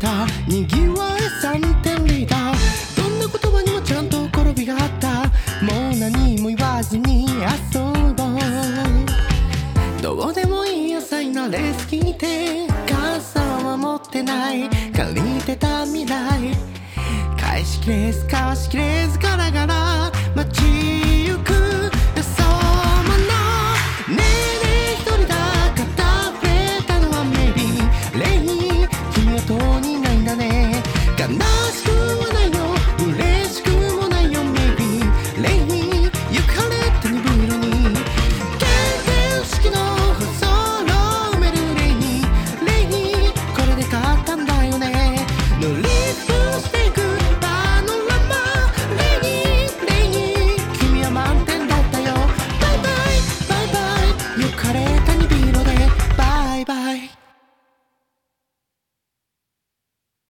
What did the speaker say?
たにぎわい3点リーダー。どんな言葉にもちゃんと転びがあった。もう何も言わずに遊ぼう。どうでもいい野菜なレース聞いて、傘は持ってない借りてた未来。返しきれず交わしきれずガラガラ街